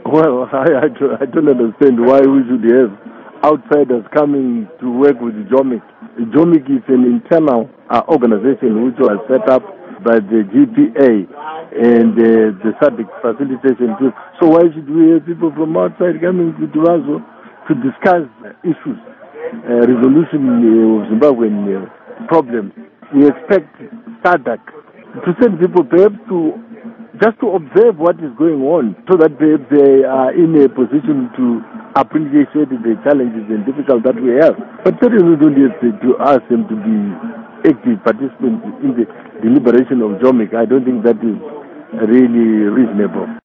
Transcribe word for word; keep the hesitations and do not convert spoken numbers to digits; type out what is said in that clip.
Well, I, I, don't, I don't understand why we should have outsiders coming to work with JOMIC. JOMIC is an internal uh, organization which was set up by the G P A and uh, the S A D C facilitation too. So why should we have people from outside coming to Duazo to discuss issues, uh, resolution uh, of Zimbabwean uh, problems? We expect S A D C to send people perhaps to just to observe what is going on, so that they, they are in a position to appreciate the challenges and difficulties that we have. But certainly we don't have to, to ask them to be active participants in the deliberation of JOMIC. I don't think that is really reasonable.